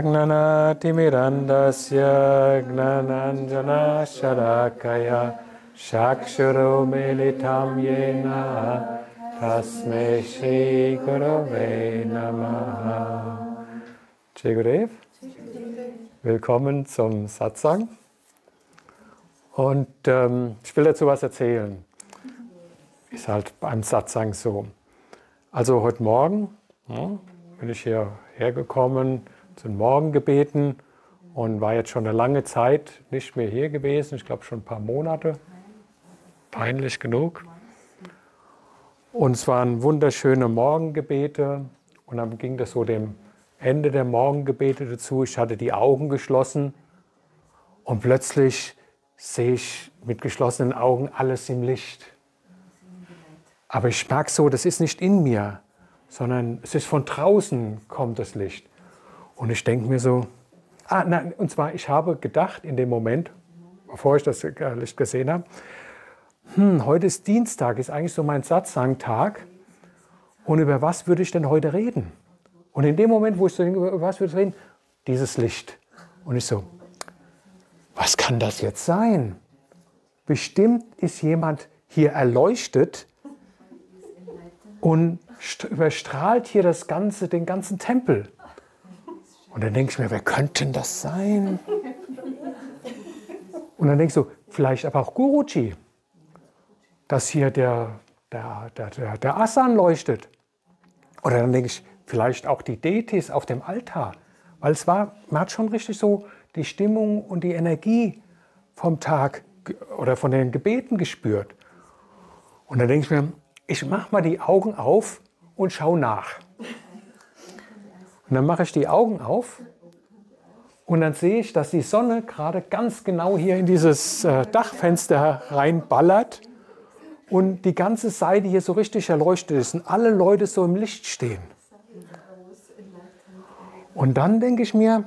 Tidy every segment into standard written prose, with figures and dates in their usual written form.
Gnanatimirandasya Gnananjana Sharakaya Chakshuro Militam Yena Tasmai Shri Gurave Namaha. Jai Gurudev. Willkommen zum Satsang. Und ich will dazu was erzählen. Ist halt beim Satsang so. Also heute Morgen bin ich hierher gekommen zu den Morgengebeten und war jetzt schon eine lange Zeit nicht mehr hier gewesen. Ich glaube schon ein paar Monate. Peinlich genug. Und es waren wunderschöne Morgengebete. Und dann ging das so dem Ende der Morgengebete dazu. Ich hatte die Augen geschlossen und plötzlich sehe ich mit geschlossenen Augen alles im Licht. Aber ich merke so, das ist nicht in mir, sondern es ist von draußen kommt das Licht. Und ich denke mir so, nein, und zwar, ich habe gedacht in dem Moment, bevor ich das Licht gesehen habe, heute ist Dienstag, ist eigentlich so mein Satsang-Tag. Und über was würde ich denn heute reden? Und in dem Moment, wo ich so denke, über was würde ich reden? Dieses Licht. Und ich so, was kann das jetzt sein? Bestimmt ist jemand hier erleuchtet und überstrahlt hier den ganzen Tempel. Und dann denke ich mir, wer könnte denn das sein? Und dann denke ich so, vielleicht aber auch Guruji, dass hier der Asan leuchtet. Oder dann denke ich, vielleicht auch die Deities auf dem Altar. Weil man hat schon richtig so die Stimmung und die Energie vom Tag oder von den Gebeten gespürt. Und dann denke ich mir, ich mache mal die Augen auf und schaue nach. Und dann mache ich die Augen auf und dann sehe ich, dass die Sonne gerade ganz genau hier in dieses Dachfenster reinballert und die ganze Seite hier so richtig erleuchtet ist und alle Leute so im Licht stehen. Und dann denke ich mir,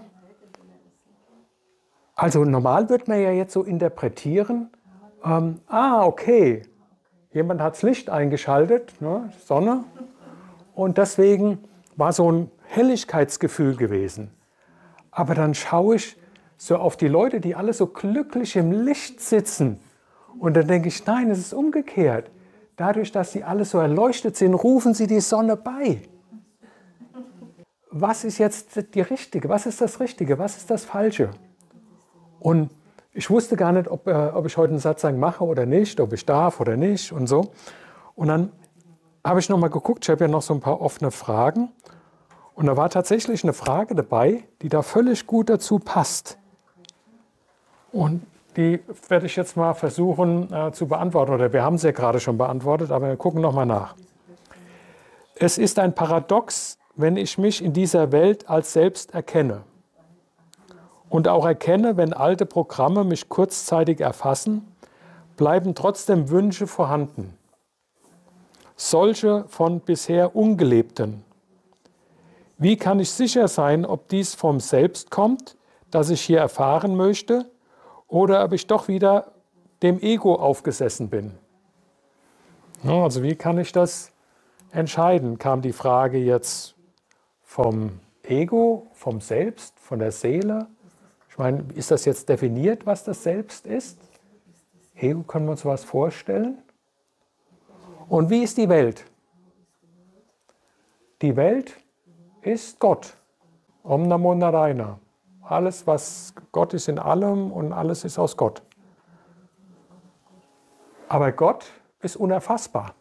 also normal wird man ja jetzt so interpretieren, okay, jemand hat das Licht eingeschaltet, ne, Sonne, und deswegen war so ein Helligkeitsgefühl gewesen. Aber dann schaue ich so auf die Leute, die alle so glücklich im Licht sitzen. Und dann denke ich, nein, es ist umgekehrt. Dadurch, dass sie alle so erleuchtet sind, rufen sie die Sonne bei. Was ist jetzt die Richtige? Was ist das Richtige? Was ist das Falsche? Und ich wusste gar nicht, ob ich heute einen Satsang mache oder nicht, ob ich darf oder nicht und so. Und dann habe ich nochmal geguckt, ich habe ja noch so ein paar offene Fragen. Und da war tatsächlich eine Frage dabei, die da völlig gut dazu passt. Und die werde ich jetzt mal versuchen zu beantworten. Oder wir haben sie ja gerade schon beantwortet, aber wir gucken nochmal nach. Es ist ein Paradox, wenn ich mich in dieser Welt als selbst erkenne. Und auch erkenne, wenn alte Programme mich kurzzeitig erfassen, bleiben trotzdem Wünsche vorhanden. Solche von bisher Ungelebten. Wie kann ich sicher sein, ob dies vom Selbst kommt, das ich hier erfahren möchte, oder ob ich doch wieder dem Ego aufgesessen bin? Ja, also wie kann ich das entscheiden? Kam die Frage jetzt vom Ego, vom Selbst, von der Seele? Ich meine, ist das jetzt definiert, was das Selbst ist? Ego, können wir uns was vorstellen? Und wie ist die Welt? Die Welt ist Gott. Om Namo Narayana. Alles, was Gott ist in allem und alles ist aus Gott. Aber Gott ist unerfassbar.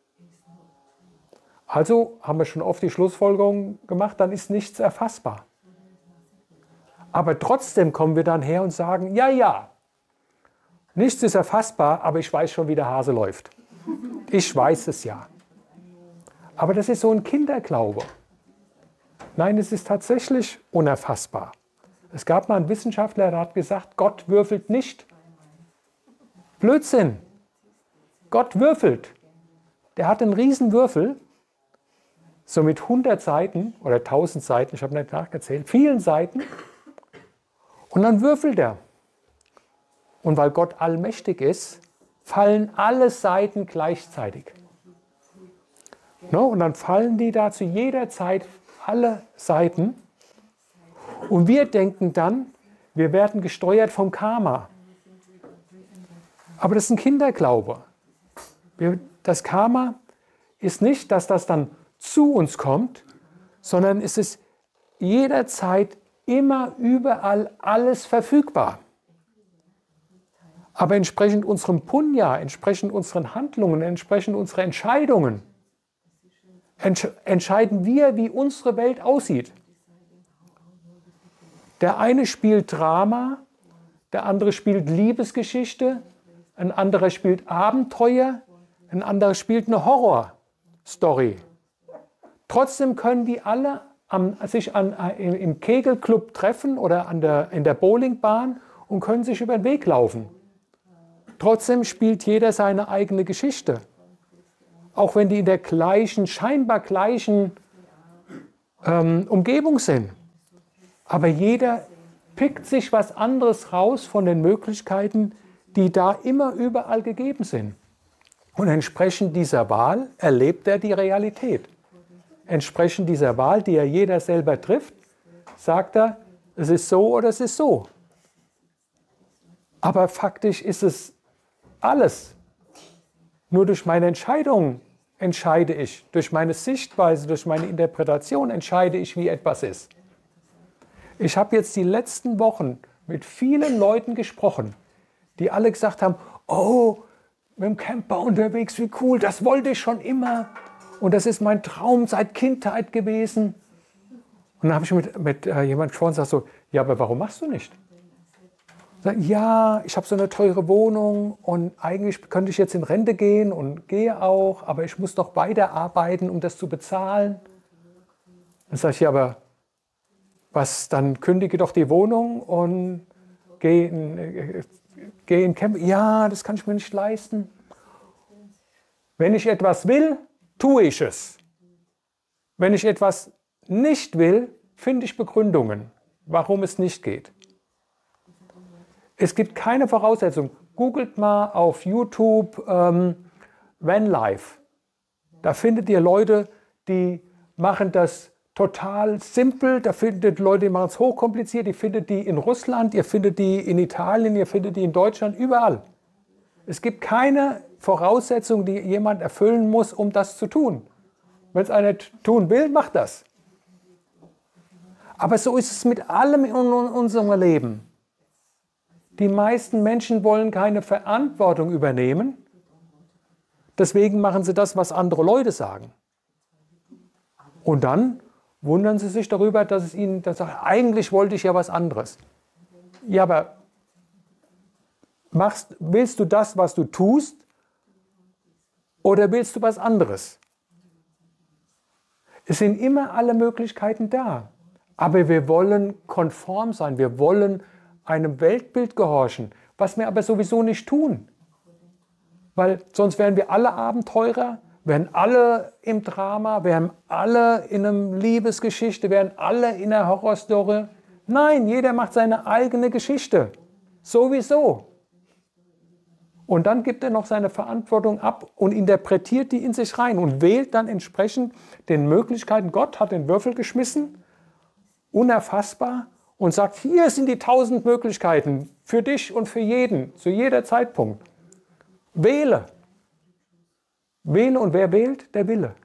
Also haben wir schon oft die Schlussfolgerung gemacht, dann ist nichts erfassbar. Aber trotzdem kommen wir dann her und sagen, ja, nichts ist erfassbar, aber ich weiß schon, wie der Hase läuft. Ich weiß es ja. Aber das ist so ein Kinderglaube. Nein, es ist tatsächlich unerfassbar. Es gab mal einen Wissenschaftler, der hat gesagt, Gott würfelt nicht. Blödsinn. Gott würfelt. Der hat einen riesen Würfel, so mit 100 Seiten oder 1000 Seiten, ich habe nicht nachgezählt, vielen Seiten. Und dann würfelt er. Und weil Gott allmächtig ist, fallen alle Seiten gleichzeitig. No, und dann fallen die da zu jeder Zeit alle Seiten. Und wir denken dann, wir werden gesteuert vom Karma. Aber das ist ein Kinderglaube. Das Karma ist nicht, dass das dann zu uns kommt, sondern es ist jederzeit immer überall alles verfügbar. Aber entsprechend unserem Punya, entsprechend unseren Handlungen, entsprechend unserer Entscheidungen, entscheiden wir, wie unsere Welt aussieht. Der eine spielt Drama, der andere spielt Liebesgeschichte, ein anderer spielt Abenteuer, ein anderer spielt eine Horrorstory. Trotzdem können die alle sich im Kegelclub treffen oder in der Bowlingbahn und können sich über den Weg laufen. Trotzdem spielt jeder seine eigene Geschichte. Auch wenn die in der scheinbar gleichen Umgebung sind. Aber jeder pickt sich was anderes raus von den Möglichkeiten, die da immer überall gegeben sind. Und entsprechend dieser Wahl erlebt er die Realität. Entsprechend dieser Wahl, die ja jeder selber trifft, sagt er, es ist so oder es ist so. Aber faktisch ist es alles. Nur durch meine Entscheidung entscheide ich, durch meine Sichtweise, durch meine Interpretation entscheide ich, wie etwas ist. Ich habe jetzt die letzten Wochen mit vielen Leuten gesprochen, die alle gesagt haben, oh, mit dem Camper unterwegs, wie cool, das wollte ich schon immer. Und das ist mein Traum seit Kindheit gewesen. Und dann habe ich mit jemandem gesprochen und sage so, ja, aber warum machst du nicht? Sag, ja, ich habe so eine teure Wohnung und eigentlich könnte ich jetzt in Rente gehen und gehe auch, aber ich muss noch weiterarbeiten, um das zu bezahlen. Dann sage ich, ja, aber dann kündige doch die Wohnung und geh in Camp. Ja, das kann ich mir nicht leisten. Wenn ich etwas will, tue ich es. Wenn ich etwas nicht will, finde ich Begründungen, warum es nicht geht. Es gibt keine Voraussetzung. Googelt mal auf YouTube Vanlife. Da findet ihr Leute, die machen das total simpel. Da findet Leute, die machen es hochkompliziert. Ihr findet die in Russland, ihr findet die in Italien, ihr findet die in Deutschland, überall. Es gibt keine Voraussetzung, die jemand erfüllen muss, um das zu tun. Wenn es einer tun will, macht das. Aber so ist es mit allem in unserem Leben. Die meisten Menschen wollen keine Verantwortung übernehmen. Deswegen machen sie das, was andere Leute sagen. Und dann wundern sie sich darüber, dass es ihnen dann sagt, eigentlich wollte ich ja was anderes. Ja, aber willst du das, was du tust, oder willst du was anderes? Es sind immer alle Möglichkeiten da. Aber wir wollen konform sein, wir wollen einem Weltbild gehorchen, was wir aber sowieso nicht tun. Weil sonst wären wir alle Abenteurer, wären alle im Drama, wären alle in einer Liebesgeschichte, wären alle in einer Horrorstory. Nein, jeder macht seine eigene Geschichte. Sowieso. Und dann gibt er noch seine Verantwortung ab und interpretiert die in sich rein und wählt dann entsprechend den Möglichkeiten. Gott hat den Würfel geschmissen, unerfassbar, und sagt, hier sind die 1000 Möglichkeiten für dich und für jeden, zu jeder Zeitpunkt. Wähle. Wähle, und wer wählt? Der Wille.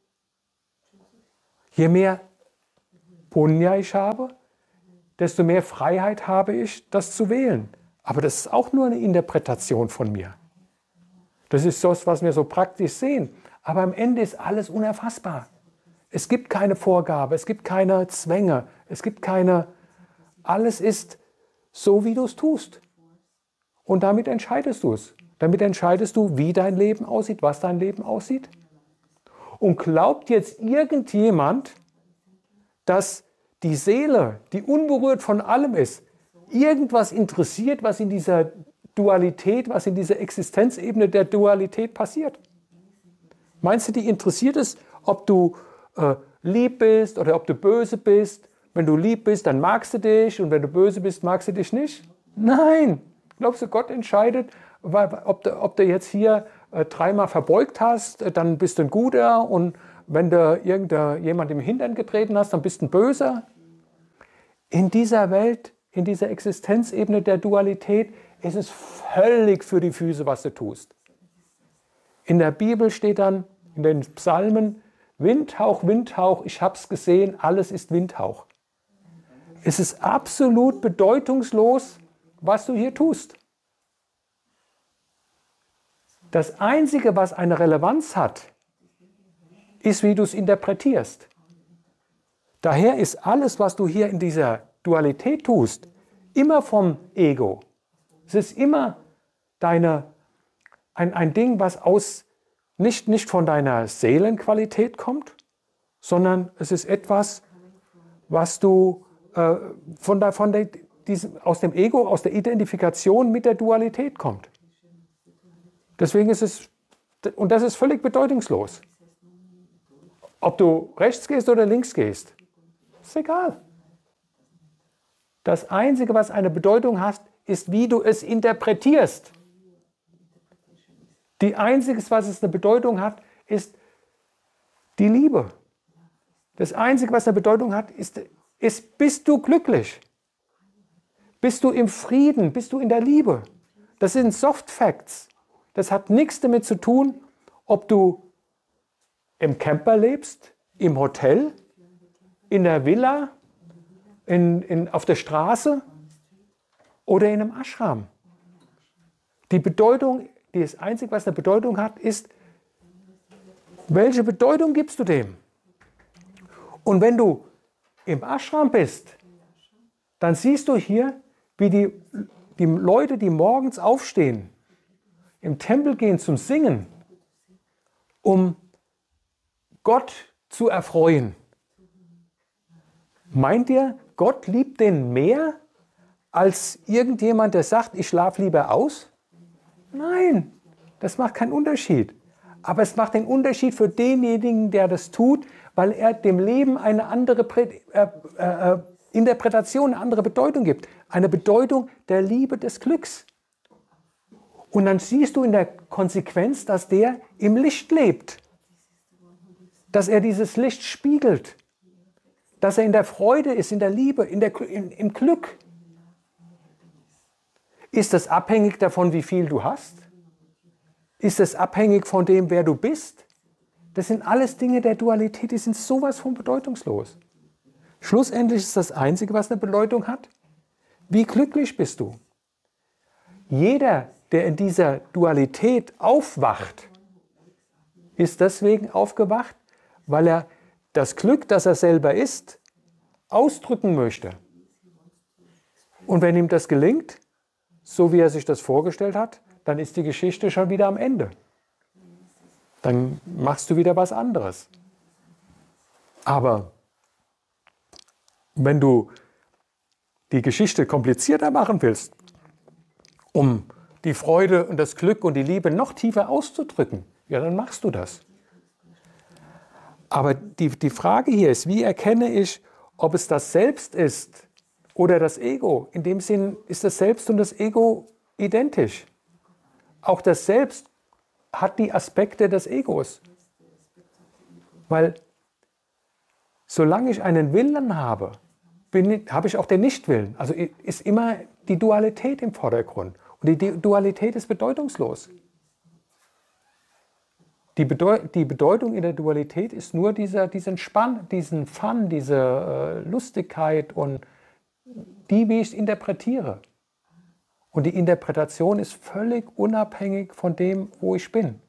Je mehr Punya ich habe, desto mehr Freiheit habe ich, das zu wählen. Aber das ist auch nur eine Interpretation von mir. Das ist das, was wir so praktisch sehen. Aber am Ende ist alles unerfassbar. Es gibt keine Vorgabe, es gibt keine Zwänge, es gibt keine... Alles ist so, wie du es tust. Und damit entscheidest du es. Damit entscheidest du, wie dein Leben aussieht, was dein Leben aussieht. Und glaubt jetzt irgendjemand, dass die Seele, die unberührt von allem ist, irgendwas interessiert, was in dieser Dualität, was in dieser Existenzebene der Dualität passiert? Meinst du, die interessiert es, ob du lieb bist oder ob du böse bist? Wenn du lieb bist, dann magst du dich, und wenn du böse bist, magst du dich nicht? Nein! Glaubst du, Gott entscheidet, ob du jetzt hier 3-mal verbeugt hast, dann bist du ein Guter, und wenn du jemand im Hintern getreten hast, dann bist du ein Böser? In dieser Welt, in dieser Existenzebene der Dualität, ist es völlig für die Füße, was du tust. In der Bibel steht dann, in den Psalmen, Windhauch, Windhauch, ich hab's gesehen, alles ist Windhauch. Es ist absolut bedeutungslos, was du hier tust. Das Einzige, was eine Relevanz hat, ist, wie du es interpretierst. Daher ist alles, was du hier in dieser Dualität tust, immer vom Ego. Es ist immer ein Ding, was nicht von deiner Seelenqualität kommt, sondern es ist etwas, was du aus dem Ego, aus der Identifikation mit der Dualität kommt. Deswegen ist es, und das ist völlig bedeutungslos. Ob du rechts gehst oder links gehst, ist egal. Das Einzige, was eine Bedeutung hat, ist, wie du es interpretierst. Die Einzige, was es eine Bedeutung hat, ist die Liebe. Das Einzige, was eine Bedeutung hat, ist, bist du glücklich? Bist du im Frieden? Bist du in der Liebe? Das sind Soft Facts. Das hat nichts damit zu tun, ob du im Camper lebst, im Hotel, in der Villa, auf der Straße oder in einem Ashram. Die Bedeutung, das Einzige, was eine Bedeutung hat, ist, welche Bedeutung gibst du dem? Und wenn du im Ashram bist, dann siehst du hier, wie die Leute, die morgens aufstehen, im Tempel gehen zum Singen, um Gott zu erfreuen. Meint ihr, Gott liebt den mehr als irgendjemand, der sagt, ich schlafe lieber aus? Nein, das macht keinen Unterschied. Aber es macht den Unterschied für denjenigen, der das tut, weil er dem Leben eine andere Interpretation, eine andere Bedeutung gibt. Eine Bedeutung der Liebe, des Glücks. Und dann siehst du in der Konsequenz, dass der im Licht lebt. Dass er dieses Licht spiegelt. Dass er in der Freude ist, in der Liebe, im Glück. Ist das abhängig davon, wie viel du hast? Ist es abhängig von dem, wer du bist? Das sind alles Dinge der Dualität, die sind sowas von bedeutungslos. Schlussendlich ist das Einzige, was eine Bedeutung hat, wie glücklich bist du? Jeder, der in dieser Dualität aufwacht, ist deswegen aufgewacht, weil er das Glück, das er selber ist, ausdrücken möchte. Und wenn ihm das gelingt, so wie er sich das vorgestellt hat, dann ist die Geschichte schon wieder am Ende. Dann machst du wieder was anderes. Aber wenn du die Geschichte komplizierter machen willst, um die Freude und das Glück und die Liebe noch tiefer auszudrücken, ja, dann machst du das. Aber die Frage hier ist, wie erkenne ich, ob es das Selbst ist oder das Ego? In dem Sinn ist das Selbst und das Ego identisch. Auch das Selbst hat die Aspekte des Egos. Weil solange ich einen Willen habe, habe ich auch den Nichtwillen. Also ist immer die Dualität im Vordergrund. Und die Dualität ist bedeutungslos. Die Bedeutung in der Dualität ist nur diesen Spann, diesen Fun, diese Lustigkeit und wie ich es interpretiere. Und die Interpretation ist völlig unabhängig von dem, wo ich bin.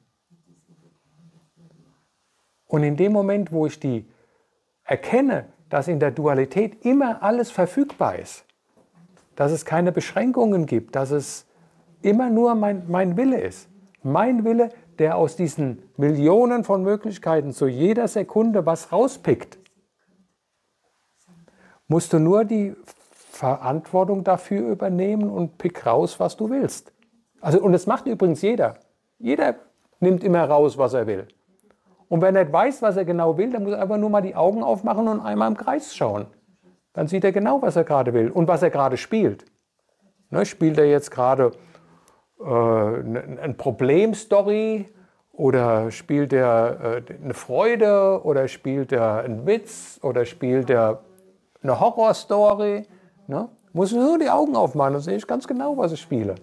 Und in dem Moment, wo ich die erkenne, dass in der Dualität immer alles verfügbar ist, dass es keine Beschränkungen gibt, dass es immer nur mein Wille ist. Mein Wille, der aus diesen Millionen von Möglichkeiten zu jeder Sekunde was rauspickt, musst du nur die Verantwortung dafür übernehmen und pick raus, was du willst. Also, und das macht übrigens jeder. Jeder nimmt immer raus, was er will. Und wenn er nicht weiß, was er genau will, dann muss er einfach nur mal die Augen aufmachen und einmal im Kreis schauen. Dann sieht er genau, was er gerade will und was er gerade spielt. Ne, spielt er jetzt gerade eine Problemstory oder spielt er eine Freude oder spielt er einen Witz oder spielt er eine Horrorstory, ne? Muss ich nur die Augen aufmachen, dann sehe ich ganz genau, was ich spiele.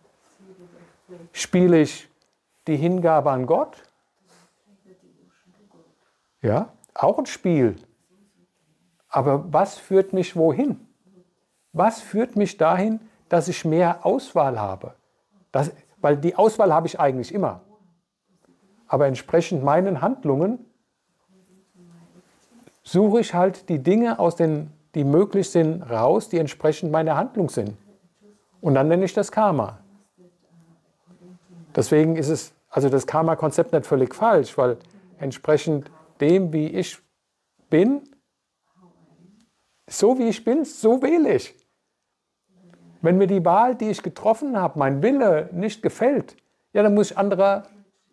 Spiele ich die Hingabe an Gott? Ja, auch ein Spiel. Aber was führt mich wohin? Was führt mich dahin, dass ich mehr Auswahl habe? Weil die Auswahl habe ich eigentlich immer. Aber entsprechend meinen Handlungen suche ich halt die Dinge die möglich sind, raus, die entsprechend meiner Handlung sind. Und dann nenne ich das Karma. Deswegen ist das Karma-Konzept nicht völlig falsch, weil entsprechend dem, wie ich bin, so wie ich bin, so wähle ich. Wenn mir die Wahl, die ich getroffen habe, mein Wille nicht gefällt, ja, dann muss ich andere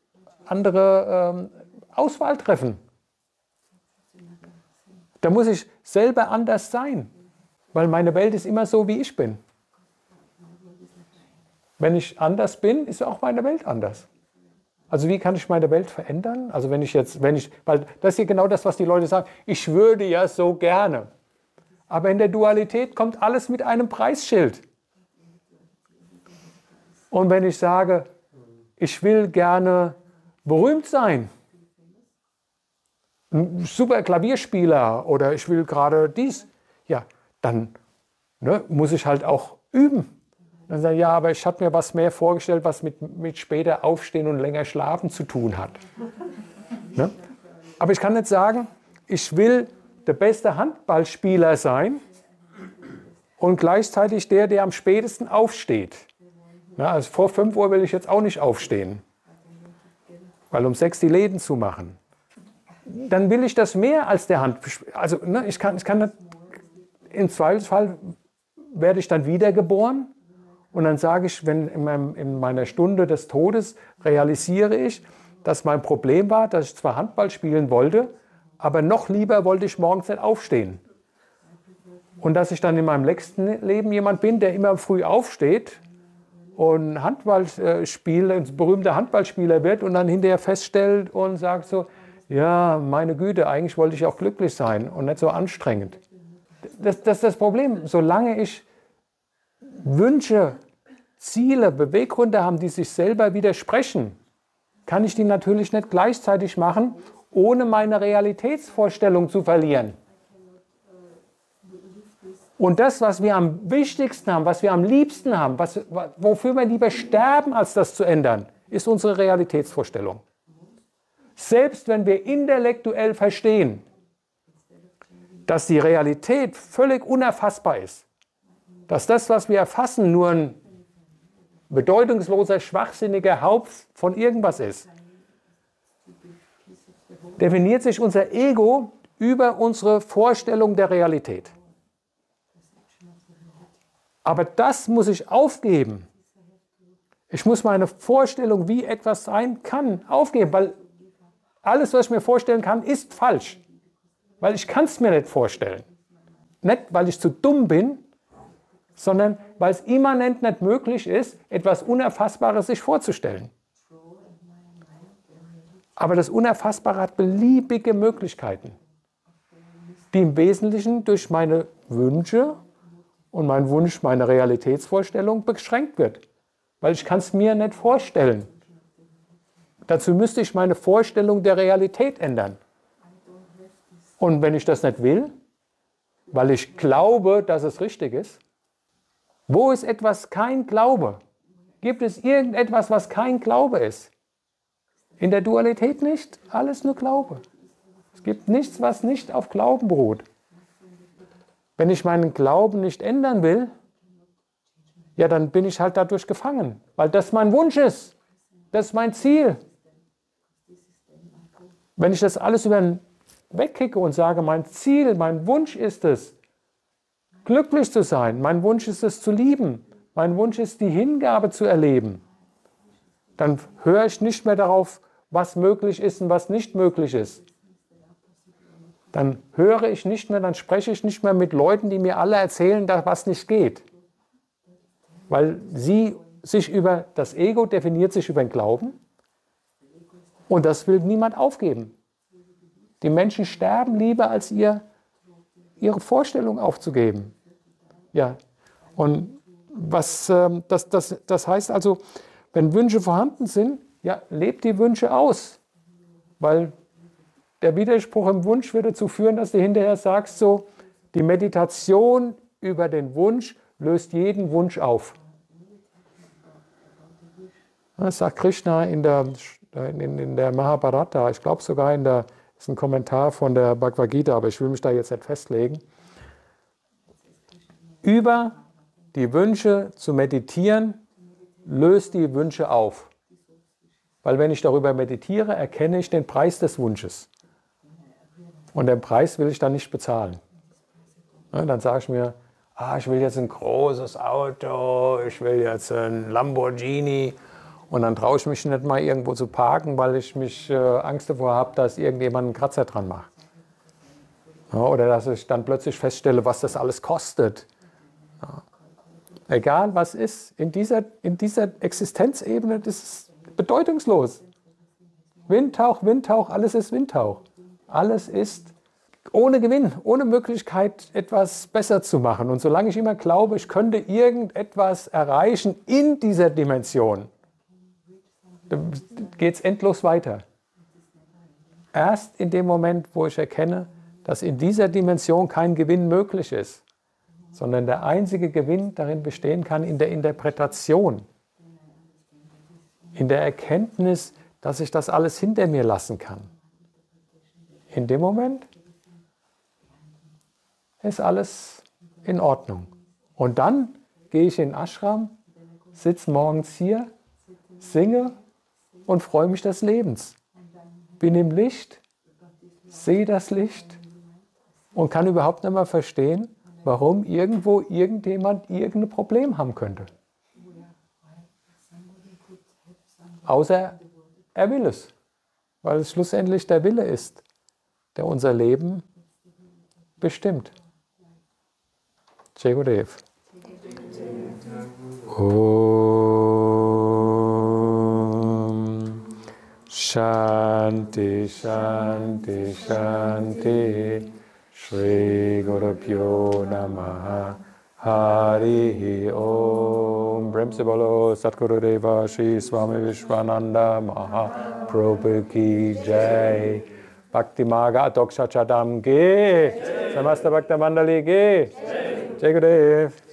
Auswahl treffen. Da muss ich selber anders sein, weil meine Welt ist immer so, wie ich bin. Wenn ich anders bin, ist auch meine Welt anders. Also wie kann ich meine Welt verändern? Also weil das ist hier genau das, was die Leute sagen, ich würde ja so gerne. Aber in der Dualität kommt alles mit einem Preisschild. Und wenn ich sage, ich will gerne berühmt sein, ein super Klavierspieler oder ich will gerade dies, ja, dann muss ich halt auch üben. Dann sage ich, ja, aber ich habe mir was mehr vorgestellt, was mit später aufstehen und länger schlafen zu tun hat. Ne? Aber ich kann nicht sagen, ich will der beste Handballspieler sein und gleichzeitig der am spätesten aufsteht. Ja, also vor 5 Uhr will ich jetzt auch nicht aufstehen, weil um 6 die Läden zumachen. Dann will ich das mehr als der Handballspieler. Also ich kann nicht, im Zweifelsfall werde ich dann wiedergeboren. Und dann sage ich, wenn in meiner Stunde des Todes realisiere ich, dass mein Problem war, dass ich zwar Handball spielen wollte, aber noch lieber wollte ich morgens nicht aufstehen. Und dass ich dann in meinem nächsten Leben jemand bin, der immer früh aufsteht und ein berühmter Handballspieler wird und dann hinterher feststellt und sagt so, ja, meine Güte, eigentlich wollte ich auch glücklich sein und nicht so anstrengend. Das ist das Problem. Solange ich Wünsche, Ziele, Beweggründe haben, die sich selber widersprechen, kann ich die natürlich nicht gleichzeitig machen, ohne meine Realitätsvorstellung zu verlieren. Und das, was wir am wichtigsten haben, was wir am liebsten haben, wofür wir lieber sterben, als das zu ändern, ist unsere Realitätsvorstellung. Selbst wenn wir intellektuell verstehen, dass die Realität völlig unerfassbar ist, dass das, was wir erfassen, nur ein bedeutungsloser, schwachsinniger Haupt von irgendwas ist, definiert sich unser Ego über unsere Vorstellung der Realität. Aber das muss ich aufgeben. Ich muss meine Vorstellung, wie etwas sein kann, aufgeben, weil alles, was ich mir vorstellen kann, ist falsch. Weil ich kann es mir nicht vorstellen. Nicht, weil ich zu dumm bin, sondern weil es immanent nicht möglich ist, etwas Unerfassbares sich vorzustellen. Aber das Unerfassbare hat beliebige Möglichkeiten, die im Wesentlichen durch meine Wünsche und mein Wunsch, meine Realitätsvorstellung beschränkt wird. Weil ich kann es mir nicht vorstellen. Dazu müsste ich meine Vorstellung der Realität ändern. Und wenn ich das nicht will, weil ich glaube, dass es richtig ist, wo ist etwas kein Glaube? Gibt es irgendetwas, was kein Glaube ist? In der Dualität nicht, alles nur Glaube. Es gibt nichts, was nicht auf Glauben beruht. Wenn ich meinen Glauben nicht ändern will, ja, dann bin ich halt dadurch gefangen, weil das mein Wunsch ist. Das ist mein Ziel. Wenn ich das alles wegkicke und sage, mein Ziel, mein Wunsch ist es, glücklich zu sein, mein Wunsch ist es zu lieben, mein Wunsch ist die Hingabe zu erleben, dann höre ich nicht mehr darauf, was möglich ist und was nicht möglich ist. Dann höre ich nicht mehr, dann spreche ich nicht mehr mit Leuten, die mir alle erzählen, dass was nicht geht. Weil das Ego definiert sich über den Glauben und das will niemand aufgeben. Die Menschen sterben lieber, als ihr ihre Vorstellung aufzugeben. Ja, und das heißt also, wenn Wünsche vorhanden sind, ja, lebt die Wünsche aus. Weil der Widerspruch im Wunsch wird dazu führen, dass du hinterher sagst, so, die Meditation über den Wunsch löst jeden Wunsch auf. Das sagt Krishna in der Mahabharata, ich glaube sogar das ist ein Kommentar von der Bhagavad Gita, aber ich will mich da jetzt nicht festlegen. Über die Wünsche zu meditieren, löst die Wünsche auf. Weil wenn ich darüber meditiere, erkenne ich den Preis des Wunsches. Und den Preis will ich dann nicht bezahlen. Dann sage ich mir, ich will jetzt ein großes Auto, ich will jetzt ein Lamborghini. Und dann traue ich mich nicht mal irgendwo zu parken, weil ich Angst davor habe, dass irgendjemand einen Kratzer dran macht. Oder dass ich dann plötzlich feststelle, was das alles kostet. Egal was ist, in dieser Existenzebene, das ist bedeutungslos. Windhauch, alles ist Windhauch. Alles ist ohne Gewinn, ohne Möglichkeit, etwas besser zu machen. Und solange ich immer glaube, ich könnte irgendetwas erreichen in dieser Dimension, dann geht es endlos weiter. Erst in dem Moment, wo ich erkenne, dass in dieser Dimension kein Gewinn möglich ist, sondern der einzige Gewinn darin bestehen kann in der Interpretation, in der Erkenntnis, dass ich das alles hinter mir lassen kann. In dem Moment ist alles in Ordnung. Und dann gehe ich in den Ashram, sitze morgens hier, singe und freue mich des Lebens. Bin im Licht, sehe das Licht und kann überhaupt nicht mehr verstehen, warum irgendwo irgendjemand irgendein Problem haben könnte. Außer er will es, weil es schlussendlich der Wille ist, der unser Leben bestimmt. Jai Gurudev. Om Shanti Shanti Shanti Shri Guru Pyo Namaha Hari Om. Brahmse Bolo Satguru Deva Shri Swami Vishwananda Mahaprabhu Ki Jai. Bhakti Marga Doksha Chadam Ge. Samasta Bhakta Mandali Ge. Jai Gurudev.